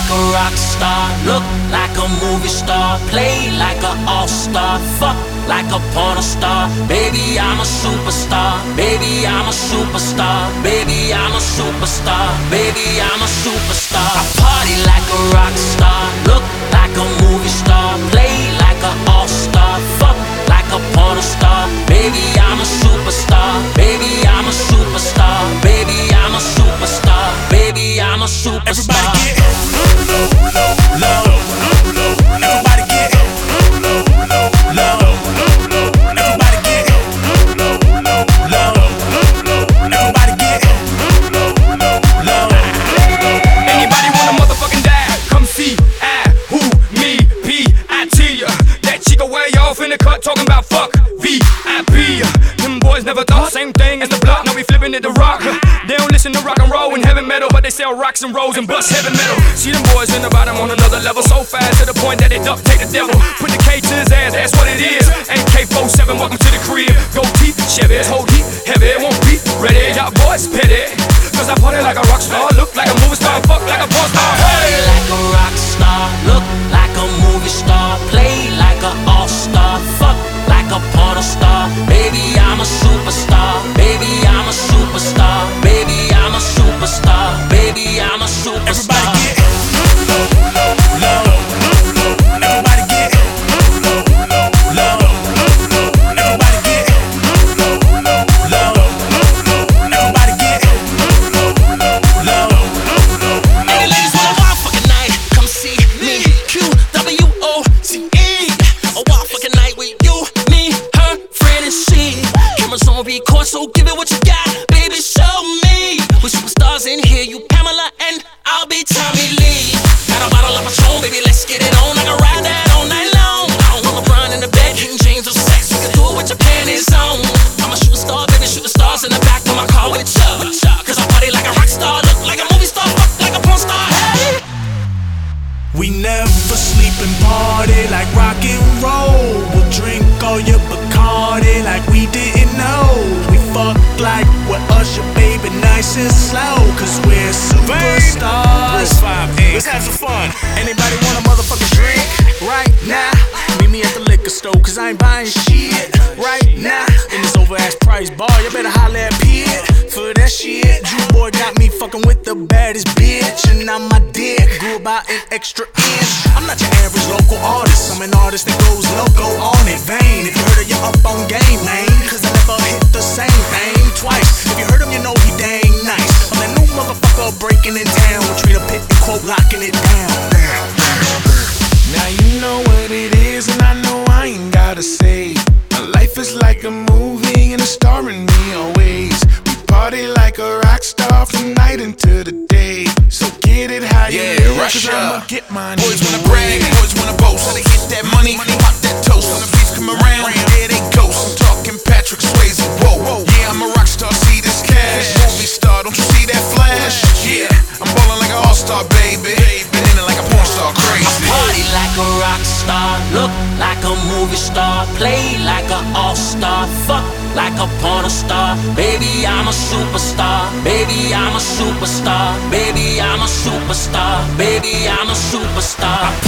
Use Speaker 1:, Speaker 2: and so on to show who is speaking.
Speaker 1: like a rock star, look like a movie star, play like a all-star, fuck like a porn star. Baby, I'm a superstar. Baby, I'm a superstar. Baby, I'm a superstar. Baby, I'm a superstar. I party like a rock star, look like a movie star, play like a all-star, fuck like a porn star. Baby, I'm a superstar. Baby, I'm a superstar. Baby, I'm a superstar. Baby, I'm a superstar.
Speaker 2: Everybody get low, low, low. Everybody get low, low, low. Everybody get low, low, low. Everybody get low.
Speaker 3: Anybody want a motherfucking die? Come see I, who, me, P-I-T. That chica way off in the cut talking about fuck V-I-P. Them boys never thought same thing as the block. Now we flipping it to rock. They don't listen to rock and roll and heavy metal, but they sell rocks and rolls and bust heavy metal. See them boys in the bottom on another level, so fast to the point that they duck take the devil. Put the K to his ass, that's what it is. AK-47, welcome to the crib. Go deep, Chevy, hold heat, heavy, won't be ready. Y'all boys petty, cause I party like a rock star, look like a movie star, fuck like a porn star.
Speaker 1: Hey, like a rock star, look like a movie star, play like a all-star, fuck like a porn star. Baby, I'm a superstar. Baby, I'm a superstar. Baby, I'm a superstar. Baby, I'm a superstar.
Speaker 2: Everybody get low, low, low. Everybody get low, low, low. Everybody get low, low, low. Everybody get low, low.
Speaker 1: Hey, ladies, want a wild fucking night? Come see me. QWOCE. A wild fucking night with you, me, her, friend, and she. Cameras on record, so give it what you got, baby. Show me. We superstars in here. You Pamela and I'll be Tommy Lee. Got a bottle of Patron, baby. Let's get it on. I can ride that all night long. I don't want LeBron in the bed, King James of sex. You can do it with your panties on. I'm a shooting star, baby. Shooting stars in the back of my car with Chubb. Cause I party like a rock star, look like a movie star, fuck like a porn star. Hey.
Speaker 2: We never sleep and party like rock and roll. We'll drink all your Bacardi like we didn't know. We fuck like we're Usher, baby, nice and slow. Cause we're superstars. Let's have some fun. Anybody want a motherfucking drink right now? Meet me at the liquor store, cause I ain't buying shit right now. In this over-ass price bar, you better holler at Pitt for that shit. Drew boy got me fucking with the baddest bitch, and I'm my dick grew about an extra inch. I'm not your average local artist, I'm an artist that goes loco on it. Vain, if you heard of you up on game, man, cause I never hit the same thing twice. If you heard him, you know he dang nice. I'm that new motherfucker breaking in town with Trina Pitt and quote locking it down.
Speaker 4: Now you know what it is, and I know I ain't gotta say. My life is like a movie, and it's starring me always. We party like a rock star from night into the day. So get it how you live,
Speaker 5: rush
Speaker 4: cause I'ma
Speaker 5: up.
Speaker 4: get mine.
Speaker 5: Boys wanna brag, boys wanna boast. Wanna get that money, pop that toast. When the beats come around, yeah, they ghost. I'm talking Patrick Swayze, whoa. Yeah, I'm a rock star, see this cash. Movie star, don't you see that flash? Yeah, I'm ballin' like an all-star, baby. Been in it like a porn star, crazy.
Speaker 1: Party like a rock star, look like a movie star, play like a all-star, fuck like a porn star. Baby, I'm a superstar. Baby, I'm a superstar. Baby, I'm a superstar. Baby, I'm a superstar.